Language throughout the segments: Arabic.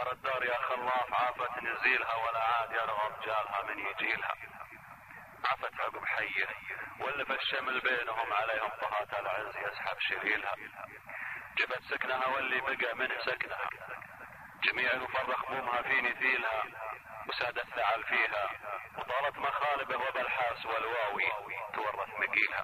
ترى الدار يا خلاف عافت نزيلها ولا عاد يرغب جالها من يجيلها. عفت عقب حيه واللي في الشمل بينهم عليهم طهات العز يسحب شليلها. جبت سكنها واللي بقى منه سكنها، جميع يفرخ بومها في نثيلها، وساد الثعل فيها وطالت مخالبه وبالحاس والواوي تورث مقيلها.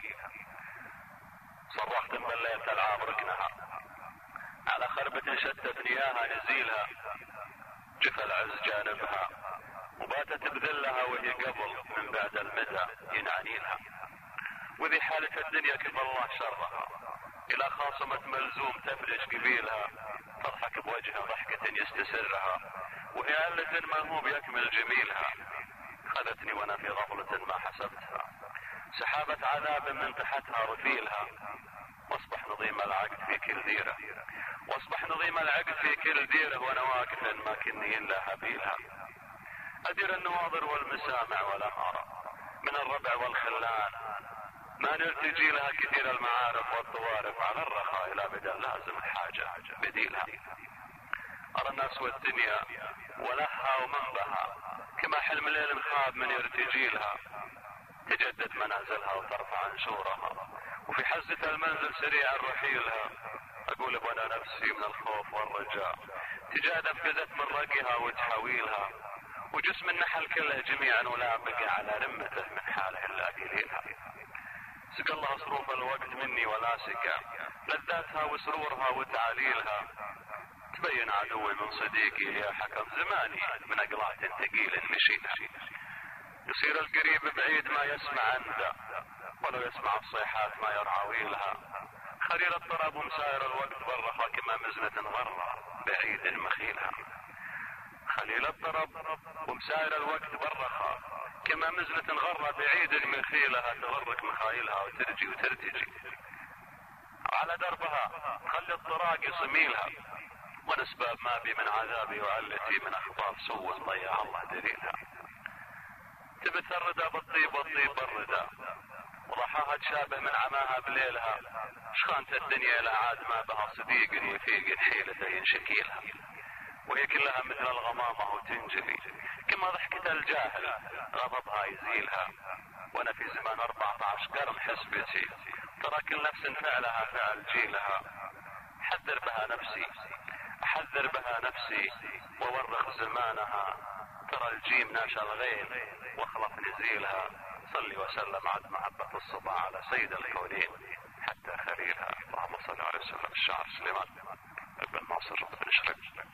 صرخت بليت العاب ركنها على خربة شتت نياها نزيلها. جفى العز جانبها وباتت بذلها وهي قبل من بعد المدى ينعنيلها. وذي حالة الدنيا كيف الله شرها، إلى خاصمة ملزوم تفرش قبيلها، تضحك بوجهها ضحكة يستسرها، وهي علة ما هو بيكمل جميلها. خذتني وانا في غفلة ما حسبتها، سحابة عذاب من تحتها رفيلها. واصبح نظيم العقد في كل ديره، واصبح نظيم العقد في كل ديره، وانا واقف ما كني الا هبيلها. ادير النواظر والمسامع والامارة من الربع والخلان، ما نلتجي لها كثير المعارف والطوارف، على الرخاء الى بدل لازم الحاجة بديلها. ارى الناس والدنيا ولها ومنبها، كما حلم الليل خاب من يرتجيلها. تجدد منازلها وترفع انشورها، وفي حزة المنزل سريع رحيلها. اقول وانا نفسي من الخوف والرجاء تجادف كذت من رقها وتحويلها. وجسم النحل كله جميعا ولا بقى على رمته من حاله الا قليلها. سقى الله صروف الوقت مني ولا سقى لذاتها وسرورها وتعاليلها. تبين عدوي من صديقي يا حكم زماني، من اقلات ثقيل مشيلها. يصير القريب بعيد ما يسمع عنده، ولو يسمع الصيحات ما يرعويلها. خليل الطرب ومساير الوقت برخا كما مزنة غرة بعيد مخيلها. خليل الطرب ومساير الوقت برخا كما مزنة غرة بعيد مخيلها. تغرك مخايلها وترجي وترتجي على دربها، خلي الطراق يصميلها. ونسباب ما بي من عذابي وعلتي من اخبار سوء ضيع الله دليلها. تبث الردى بالطيب والطيب بالردى، وضحاها تشابه من عماها بليلها. شخانت الدنيا لا عاد ما بها صديق يفيق حيلة ينشكيلها. وهي كلها مثل الغمامة وتنجلي، كما ضحكة الجاهل غضبها يزيلها. وانا في زمان 14 قرن حسبتي، ترى كل نفس فعلها فعل جيلها. حذر بها نفسي احذر بها نفسي وورخ زمانها. ترى الجيم ناشا الغيم واخلف نزيلها. صلي وسلم عد محبة الصبا على سيد الكونين حتى خليلها. اللهم صل على سيدنا الشاعر سليمان بن ناصر بن شرق.